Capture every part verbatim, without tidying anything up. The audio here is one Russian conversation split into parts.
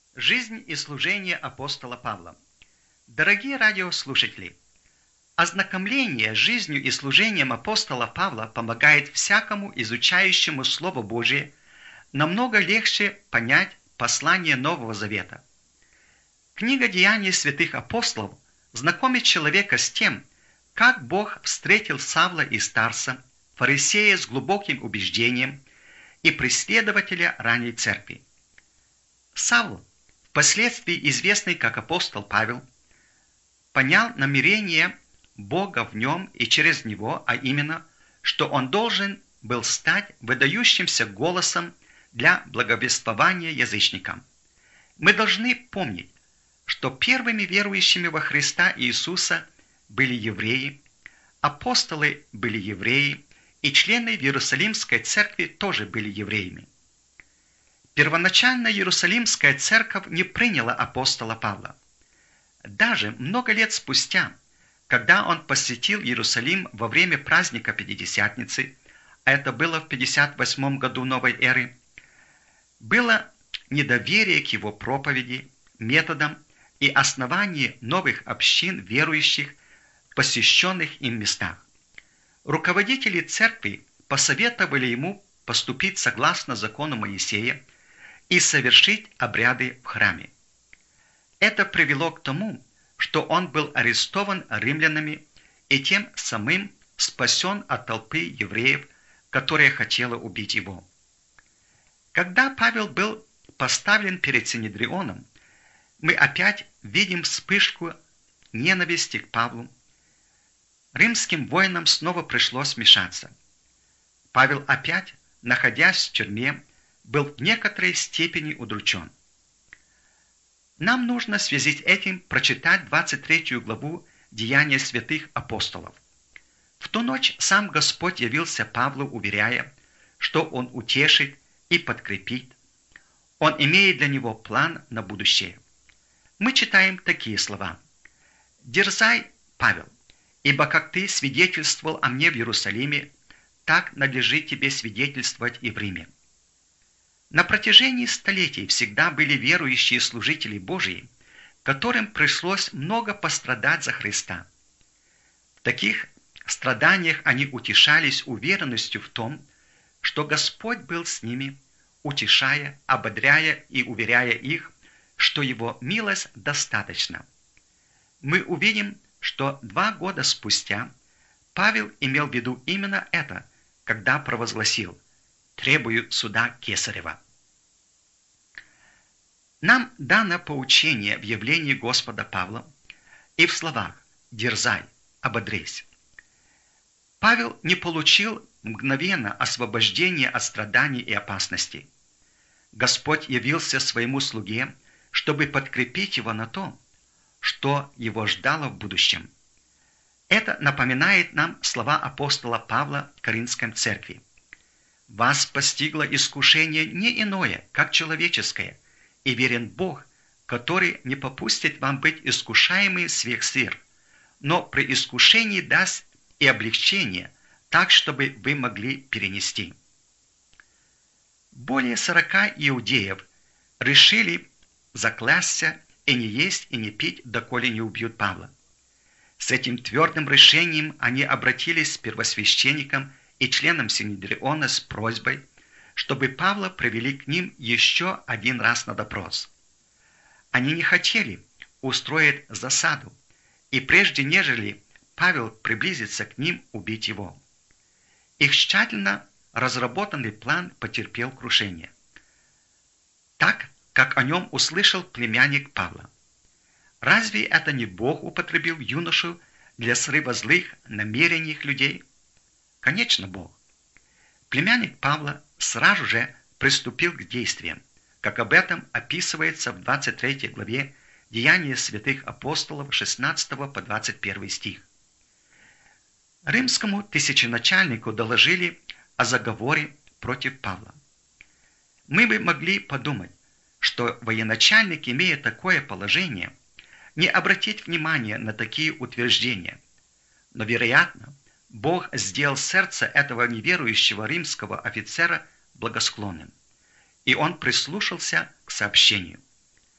Жизнь и служение апостола Павла. Дорогие радиослушатели, ознакомление с жизнью и служением апостола Павла помогает всякому изучающему Слово Божие намного легче понять послание Нового Завета. Книга «Деяния святых апостолов» знакомит человека с тем, как Бог встретил Савла и Тарса, фарисея с глубоким убеждением и преследователя ранней церкви. Савл, впоследствии известный как апостол Павел, понял намерение Бога в нем и через него, а именно, что он должен был стать выдающимся голосом для благовествования язычникам. Мы должны помнить, что первыми верующими во Христа Иисуса были евреи, апостолы были евреи, и члены в Иерусалимской церкви тоже были евреями. Первоначально Иерусалимская церковь не приняла апостола Павла. Даже много лет спустя, когда он посетил Иерусалим во время праздника Пятидесятницы, а это было в пятьдесят восьмом году новой эры, было недоверие к его проповеди, методам и основанию новых общин верующих в посещенных им местах. Руководители церкви посоветовали ему поступить согласно закону Моисея и совершить обряды в храме. Это привело к тому, что он был арестован римлянами и тем самым спасен от толпы евреев, которая хотела убить его. Когда Павел был поставлен перед Синедрионом, мы опять видим вспышку ненависти к Павлу. Римским воинам снова пришлось вмешаться. Павел опять, находясь в тюрьме, был в некоторой степени удручен. Нам нужно в связи с этим прочитать двадцать третью главу Деяния святых апостолов. В ту ночь сам Господь явился Павлу, уверяя, что он утешит и подкрепит. Он имеет для него план на будущее. Мы читаем такие слова. «Дерзай, Павел, ибо как ты свидетельствовал о мне в Иерусалиме, так надлежит тебе свидетельствовать и в Риме». На протяжении столетий всегда были верующие служители Божии, которым пришлось много пострадать за Христа. В таких страданиях они утешались уверенностью в том, что Господь был с ними, утешая, ободряя и уверяя их, что Его милость достаточна. Мы увидим, что два года спустя Павел имел в виду именно это, когда провозгласил «требую суда Кесарева». Нам дано поучение в явлении Господа Павла и в словах «дерзай, ободрейся». Павел не получил мгновенно освобождения от страданий и опасностей. Господь явился своему слуге, чтобы подкрепить его на то, что его ждало в будущем. Это напоминает нам слова апостола Павла в Коринфской церкви. «Вас постигло искушение не иное, как человеческое, и верен Бог, который не попустит вам быть искушаемым сверх сил, но при искушении даст и облегчение, так, чтобы вы могли перенести». Более сорока иудеев решили заклясться и не есть и не пить, доколе не убьют Павла. С этим твердым решением они обратились к первосвященникам и членам Синедриона с просьбой, чтобы Павла привели к ним еще один раз на допрос. Они не хотели устроить засаду, и прежде нежели Павел приблизится к ним, убить его. Их тщательно разработанный план потерпел крушение, так, как о нем услышал племянник Павла. Разве это не Бог употребил юношу для срыва злых намерений людей? Конечно, Бог. Племянник Павла сразу же приступил к действиям, как об этом описывается в двадцать третьей главе Деяния святых апостолов шестнадцатого по двадцать первый стих. Римскому тысяченачальнику доложили о заговоре против Павла. Мы бы могли подумать, что военачальник, имея такое положение, не обратить внимания на такие утверждения. Но, вероятно, Бог сделал сердце этого неверующего римского офицера благосклонным, и он прислушался к сообщению.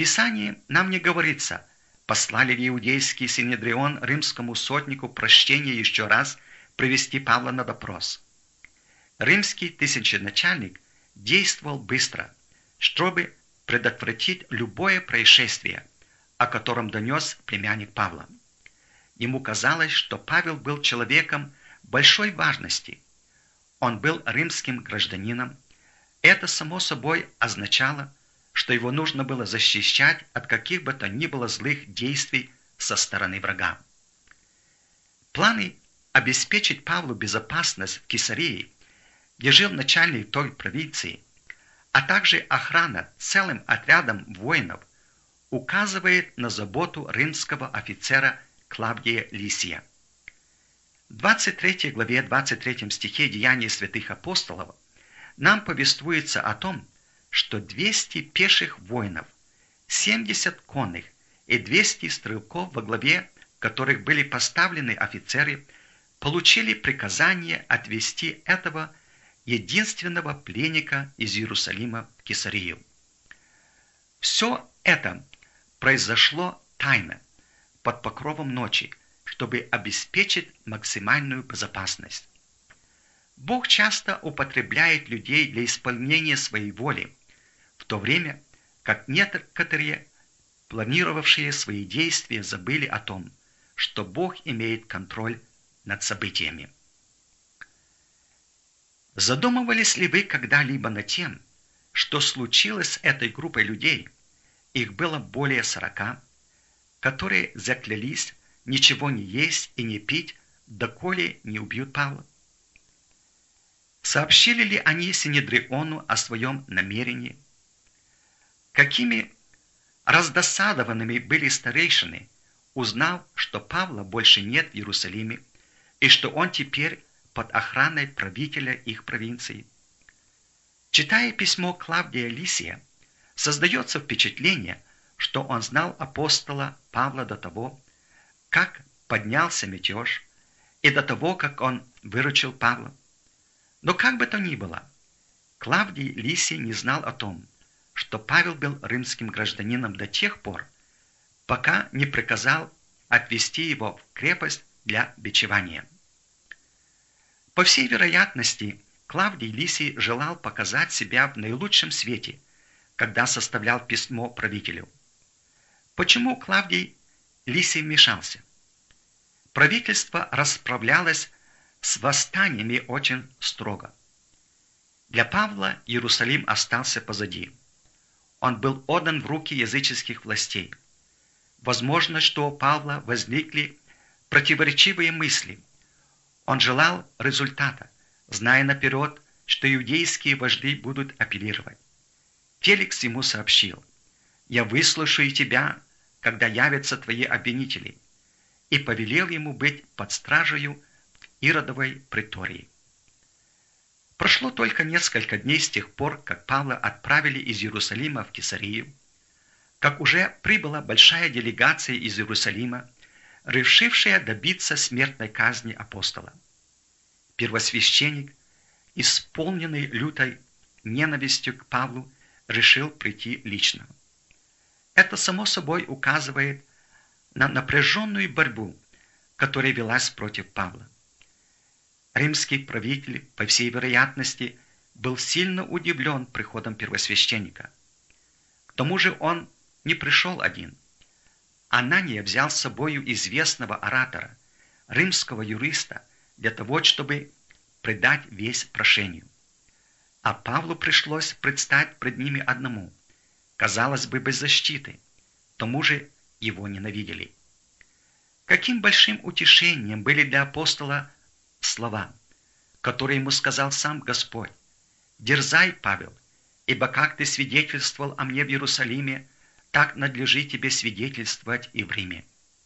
Писании нам не говорится, послали ли иудейский синедрион римскому сотнику прощения еще раз привести Павла на допрос. Римский тысяченачальник действовал быстро, чтобы предотвратить любое происшествие, о котором донес племянник Павла. Ему казалось, что Павел был человеком большой важности. Он был римским гражданином. Это само собой означало, что его нужно было защищать от каких бы то ни было злых действий со стороны врага. Планы обеспечить Павлу безопасность в Кесарии, где жил начальник той провинции, а также охрана целым отрядом воинов, указывает на заботу римского офицера Клавдия Лисия. В двадцать третьей главе двадцать третьем стихе Деяний святых апостолов нам повествуется о том, что двести пеших воинов, семьдесят конных и двести стрелков, во главе которых были поставлены офицеры, получили приказание отвести этого единственного пленника из Иерусалима в Кесарию. Все это произошло тайно, под покровом ночи, чтобы обеспечить максимальную безопасность. Бог часто употребляет людей для исполнения своей воли, в то время как некоторые, планировавшие свои действия, забыли о том, что Бог имеет контроль над событиями. Задумывались ли вы когда-либо над тем, что случилось с этой группой людей, их было более сорока, которые заклялись ничего не есть и не пить, доколе не убьют Павла? Сообщили ли они Синедриону о своем намерении? Какими раздосадованными были старейшины, узнав, что Павла больше нет в Иерусалиме и что он теперь под охраной правителя их провинции. Читая письмо Клавдия Лисия, создается впечатление, что он знал апостола Павла до того, как поднялся мятеж, и до того, как он выручил Павла. Но как бы то ни было, Клавдий Лисий не знал о том, что Павел был римским гражданином до тех пор, пока не приказал отвести его в крепость для бичевания. По всей вероятности, Клавдий Лисий желал показать себя в наилучшем свете, когда составлял письмо правителю. Почему Клавдий Лисий вмешался? Правительство расправлялось с восстаниями очень строго. Для Павла Иерусалим остался позади. Он был отдан в руки языческих властей. Возможно, что у Павла возникли противоречивые мысли. Он желал результата, зная наперед, что иудейские вожди будут апеллировать. Феликс ему сообщил: «Я выслушаю тебя, когда явятся твои обвинители», и повелел ему быть под стражею Иродовой притории. Прошло только несколько дней с тех пор, как Павла отправили из Иерусалима в Кесарию, как уже прибыла большая делегация из Иерусалима, решившая добиться смертной казни апостола. Первосвященник, исполненный лютой ненавистью к Павлу, решил прийти лично. Это само собой указывает на напряженную борьбу, которая велась против Павла. Римский правитель, по всей вероятности, был сильно удивлен приходом первосвященника. К тому же он не пришел один. Анания взял с собою известного оратора, римского юриста, для того, чтобы предать весть прошению. А Павлу пришлось предстать пред ними одному, казалось бы, без защиты, к тому же его ненавидели. Каким большим утешением были для апостола слова, которые ему сказал сам Господь: «Дерзай, Павел, ибо как ты свидетельствовал о мне в Иерусалиме, так надлежит тебе свидетельствовать и в Риме».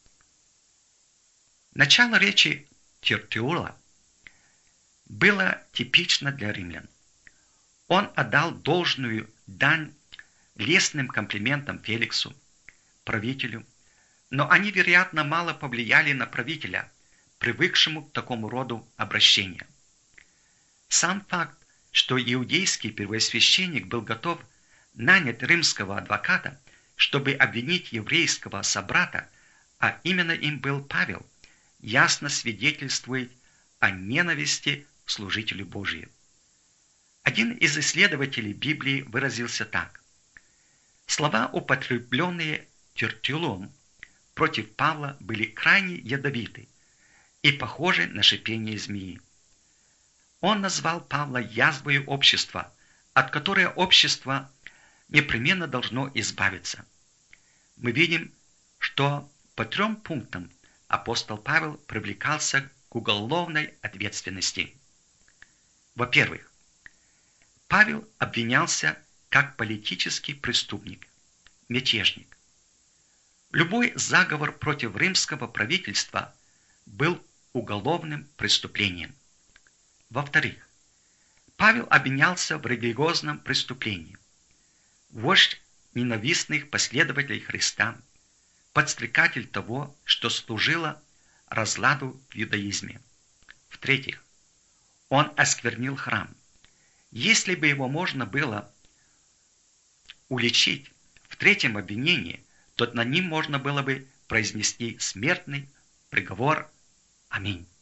Начало речи Тертулла было типично для римлян. Он отдал должную дань лестным комплиментам Феликсу, правителю, но они, вероятно, мало повлияли на правителя, привыкшему к такому роду обращения. Сам факт, что иудейский первосвященник был готов нанять римского адвоката, чтобы обвинить еврейского собрата, а именно им был Павел, ясно свидетельствует о ненависти к служителю Божию. Один из исследователей Библии выразился так: слова, употребленные Тертуллом против Павла, были крайне ядовиты и похожи на шипение змеи. Он назвал Павла язвою общества, от которой общество непременно должно избавиться. Мы видим, что по трем пунктам апостол Павел привлекался к уголовной ответственности. Во-первых, Павел обвинялся как политический преступник, мятежник. Любой заговор против римского правительства был уголовным преступлением. Во-вторых, Павел обвинялся в религиозном преступлении. Вождь ненавистных последователей Христа, подстрекатель того, что служило разладу в иудаизме. В-третьих, он осквернил храм. Если бы его можно было уличить в третьем обвинении, то над ним можно было бы произнести смертный приговор. Аминь.